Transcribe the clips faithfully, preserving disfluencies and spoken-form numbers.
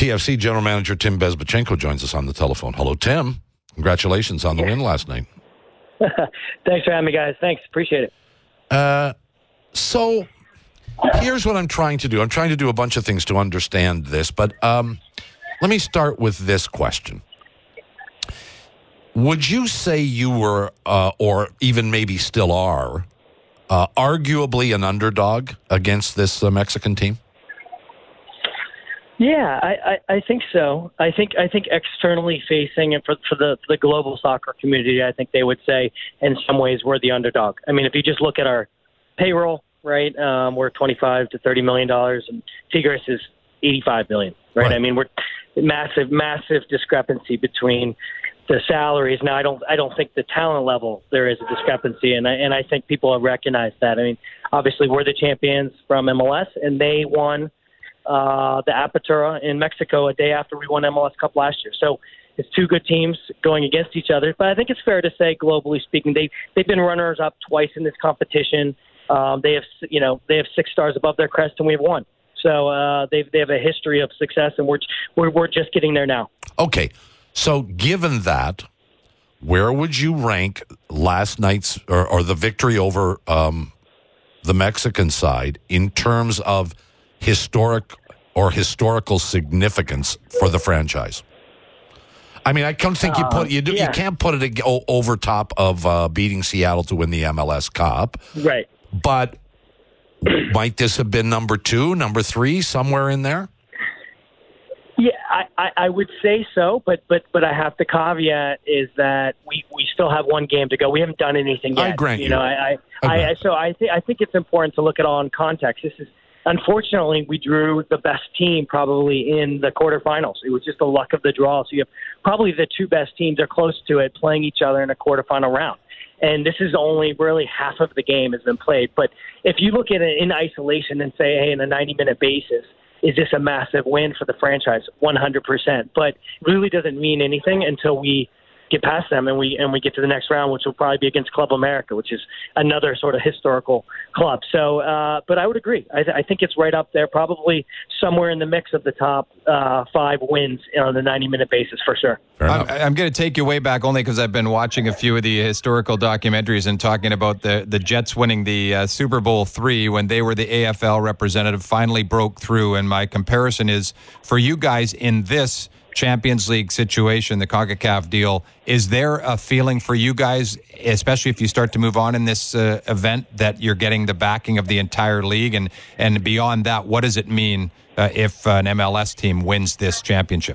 T F C General Manager Tim Bezbatchenko joins us on the telephone. Hello, Tim. Congratulations on the win last night. Thanks for having me, guys. Thanks. Appreciate it. Uh, so here's what I'm trying to do. I'm trying to do a bunch of things to understand this, but um, let me start with this question. Would you say you were, uh, or even maybe still are, uh, arguably an underdog against this uh, Mexican team? Yeah, I, I, I think so. I think I think externally facing and for, for the for the global soccer community, I think they would say in some ways we're the underdog. I mean, if you just look at our payroll, right, um, we're twenty-five to thirty million dollars, and Tigres is eighty-five million, right? right? I mean, we're massive, massive discrepancy between the salaries. Now, I don't I don't think the talent level there is a discrepancy, and I, and I think people have recognized that. I mean, obviously we're the champions from M L S, and they won Uh, the Apertura in Mexico a day after we won M L S Cup last year. So it's two good teams going against each other. But I think it's fair to say, globally speaking, they they've been runners up twice in this competition. Um, they have you know they have six stars above their crest, and we have one. So uh, they they have a history of success, and we're we're we're just getting there now. Okay, so given that, where would you rank last night's or, or the victory over um, the Mexican side in terms of historic or historical significance for the franchise? I mean, I don't think you put you do, yeah. you can't put it over top of uh, beating Seattle to win the M L S Cup, right? But might this have been number two, number three, somewhere in there? Yeah, I, I, I would say so, but but but I have to caveat is that we, we still have one game to go. We haven't done anything yet. I grant you. You know, I I, I, I so I think I think it's important to look at it all in context. This is. Unfortunately, we drew the best team probably in the quarterfinals. It was just the luck of the draw. So you have probably the two best teams are close to it playing each other in a quarterfinal round. And this is only really half of the game has been played. But if you look at it in isolation and say, hey, in a ninety-minute basis, is this a massive win for the franchise? one hundred percent. But it really doesn't mean anything until we get past them and we and we get to the next round, which will probably be against Club America, which is another sort of historical club. So, uh, but I would agree. I, th- I think it's right up there, probably somewhere in the mix of the top uh, five wins on the ninety-minute basis for sure. I'm, I'm going to take you way back only because I've been watching a few of the historical documentaries and talking about the, the Jets winning the uh, Super Bowl three when they were the A F L representative, finally broke through. And my comparison is for you guys in this Champions League situation, the CONCACAF deal, is there a feeling for you guys, especially if you start to move on in this uh, event, that you're getting the backing of the entire league? And, and beyond that, what does it mean uh, if an M L S team wins this championship?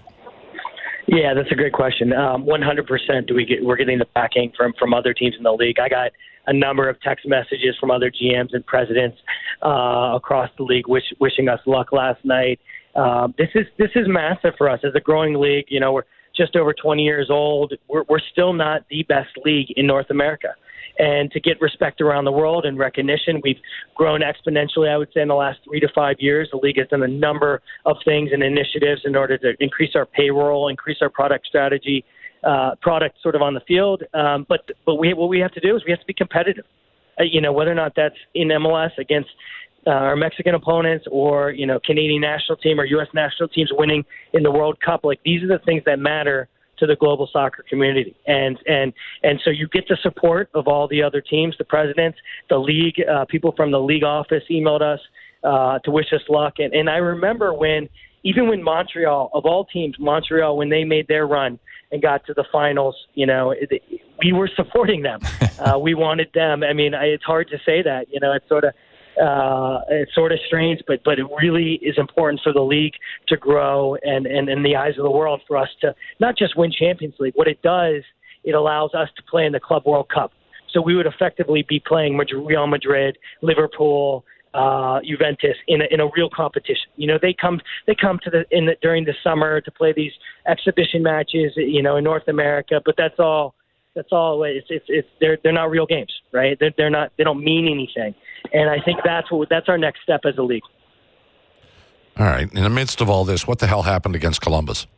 Yeah, that's a great question. Um, one hundred percent do we get, we're getting the backing from, from other teams in the league. I got a number of text messages from other G Ms and presidents uh, across the league wish, wishing us luck last night. Um, this is this is massive for us as a growing league. You know, we're just over twenty years old. We're we're still not the best league in North America, and to get respect around the world and recognition, we've grown exponentially. I would say in the last three to five years, the league has done a number of things and initiatives in order to increase our payroll, increase our product strategy, uh, product sort of on the field. Um, but but we what we have to do is we have to be competitive. Uh, you know, whether or not that's in M L S against Uh, our Mexican opponents or, you know, Canadian national team or U S national teams winning in the World Cup. Like, these are the things that matter to the global soccer community. And and and so you get the support of all the other teams, the presidents, the league, uh, people from the league office emailed us uh, to wish us luck. And, and I remember when, even when Montreal, of all teams, Montreal, when they made their run and got to the finals, you know, it, we were supporting them. uh, we wanted them. I mean, I, it's hard to say that, you know, it's sort of, Uh, it's sort of strange, but but it really is important for the league to grow and, and in the eyes of the world for us to not just win Champions League. What it does, it allows us to play in the Club World Cup. So we would effectively be playing Real Madrid, Liverpool, uh, Juventus in a, in a real competition. You know, they come they come to the in the, during the summer to play these exhibition matches, you know, in North America, but that's all. That's all. It's it's, it's they're they're not real games, right? They're, they're not. They don't mean anything, and I think that's what that's our next step as a league. All right. In the midst of all this, what the hell happened against Columbus?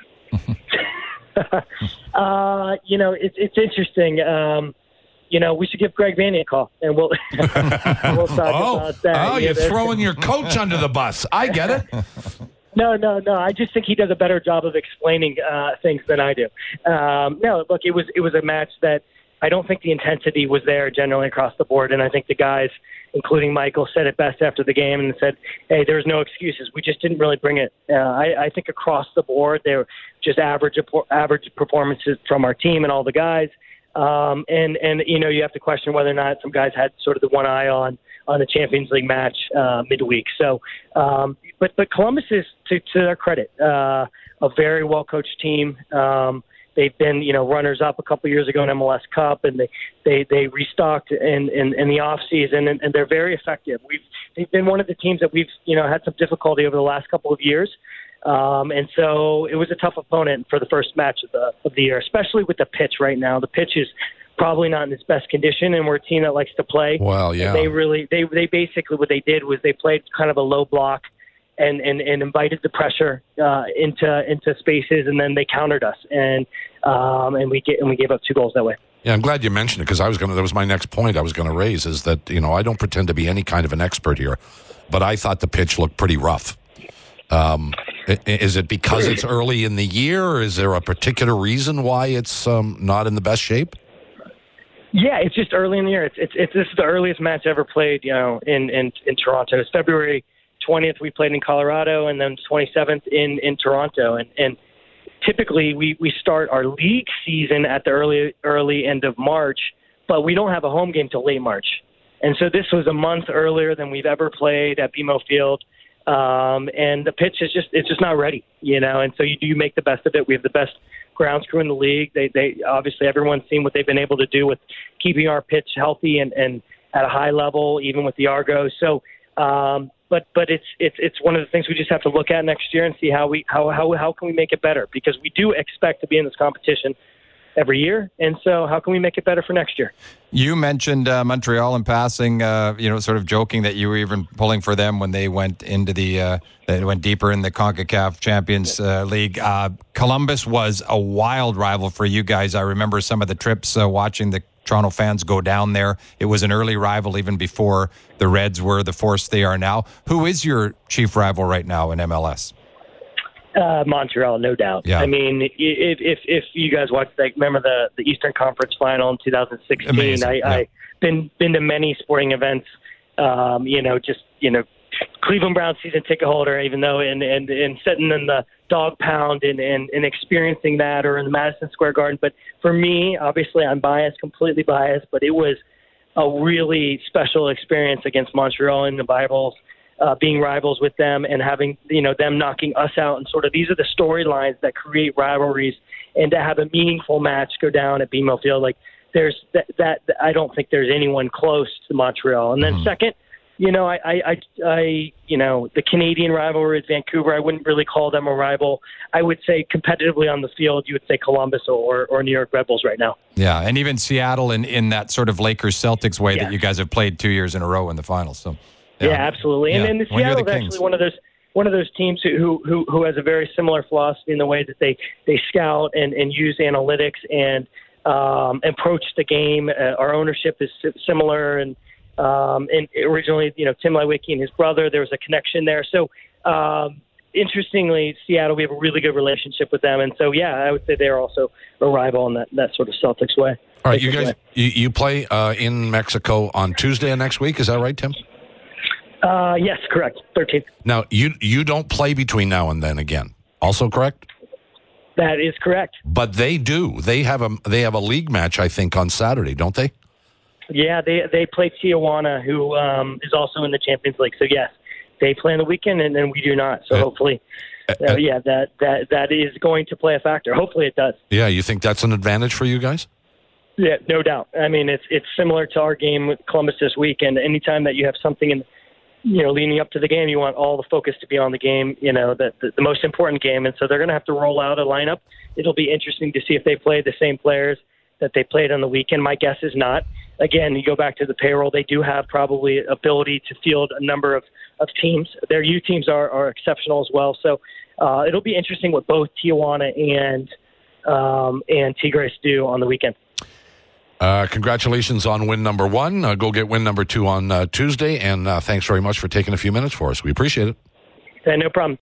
uh, you know, it's it's interesting. Um, you know, we should give Greg Vanney a call, and we'll we'll talk oh, about that. oh, you you're know, throwing your coach under the bus. I get it. No, no, no. I just think he does a better job of explaining uh, things than I do. Um, no, look, it was it was a match that I don't think the intensity was there generally across the board, and I think the guys, including Michael, said it best after the game and said, "Hey, there's no excuses. We just didn't really bring it." Uh, I, I think across the board, they were just average average performances from our team and all the guys. Um, and and you know, you have to question whether or not some guys had sort of the one eye on. on the Champions League match uh, midweek. So, um, but but Columbus is, to, to their credit, uh, a very well coached team. Um, they've been, you know, runners up a couple years ago in M L S Cup, and they they, they restocked in, in, in the off season, and, and they're very effective. We've they've been one of the teams that we've you know had some difficulty over the last couple of years. Um, and so it was a tough opponent for the first match of the of the year, especially with the pitch right now. The pitch is probably not in its best condition, and we're a team that likes to play. Well, yeah. And they really, they they basically what they did was they played kind of a low block, and and, and invited the pressure uh, into into spaces, and then they countered us, and um, and we get and we gave up two goals that way. Yeah, I'm glad you mentioned it because I was going to. That was my next point I was going to raise is that you know I don't pretend to be any kind of an expert here, but I thought the pitch looked pretty rough. Um, is it because it's early in the year, or is there a particular reason why it's um, not in the best shape? Yeah, it's just early in the year. It's it's, it's this is the earliest match ever played, you know, in, in, in Toronto. It's February twentieth. We played in Colorado, and then twenty-seventh in, in Toronto. And and typically we, we start our league season at the early early end of March, but we don't have a home game till late March. And so this was a month earlier than we've ever played at B M O Field. Um, and the pitch is just it's just not ready, you know. And so you do make the best of it. We have the best grounds crew in the league. They, they obviously everyone's seen what they've been able to do with keeping our pitch healthy and, and at a high level, even with the Argos. So, um, but but it's it's it's one of the things we just have to look at next year and see how we how how how can we make it better, because we do expect to be in this competition every year, and so how can we make it better for next year? You mentioned uh, Montreal in passing, uh, you know, sort of joking that you were even pulling for them when they went into the, uh, they went deeper in the CONCACAF Champions uh, League. Uh, Columbus was a wild rival for you guys. I remember some of the trips uh, watching the Toronto fans go down there. It was an early rival even before the Reds were the force they are now. Who is your chief rival right now in M L S? Uh, Montreal, no doubt. Yeah. I mean, if if if you guys watched, like, remember the, the Eastern Conference Final in two thousand sixteen? Amazing. I, Yeah. I been been to many sporting events. Um, you know, just you know, Cleveland Browns season ticket holder, even though and and, and sitting in the dog pound and, and and experiencing that, or in the Madison Square Garden. But for me, obviously, I'm biased, completely biased. But it was a really special experience against Montreal in the Bibles. Uh, being rivals with them and having, you know, them knocking us out, and sort of these are the storylines that create rivalries, and to have a meaningful match go down at B M O Field, like there's that, that I don't think there's anyone close to Montreal. And then mm-hmm. second, you know, I, I, I, I, you know, the Canadian rivalry is Vancouver. I wouldn't really call them a rival. I would say competitively on the field, you would say Columbus or, or New York Red Bulls right now. Yeah, and even Seattle in, in that sort of Lakers-Celtics way yeah. that you guys have played two years in a row in the finals. So. Yeah, yeah, absolutely. And, yeah. and the Seattle is actually one of those one of those teams who, who who has a very similar philosophy in the way that they, they scout and, and use analytics and um, approach the game. Uh, our ownership is similar, and um, and originally, you know, Tim Lewicki and his brother, there was a connection there. So um, interestingly, Seattle, we have a really good relationship with them, and so yeah, I would say they're also a rival in that, that sort of Celtics way. All right, you guys, you, you play uh, in Mexico on Tuesday of next week. Is that right, Tim? Uh, yes, correct. thirteenth. Now, you you don't play between now and then again. Also correct? That is correct. But they do. They have a they have a league match, I think, on Saturday, don't they? Yeah, they they play Tijuana, who um, is also in the Champions League. So yes, they play on the weekend, and then we do not. So uh, hopefully, uh, uh, yeah, that that that is going to play a factor. Hopefully, it does. Yeah, you think that's an advantage for you guys? Yeah, no doubt. I mean, it's it's similar to our game with Columbus this weekend. Anytime that you have something in you know, leading up to the game, you want all the focus to be on the game, you know, the, the, the most important game. And so they're going to have to roll out a lineup. It'll be interesting to see if they play the same players that they played on the weekend. My guess is not. Again, you go back to the payroll, they do have probably ability to field a number of, of teams. Their youth teams are, are exceptional as well. So uh, it'll be interesting what both Tijuana and, um, and Tigres do on the weekend. Uh, congratulations on win number one. Uh, go get win number two on uh, Tuesday. And uh, thanks very much for taking a few minutes for us. We appreciate it. Yeah, no problem.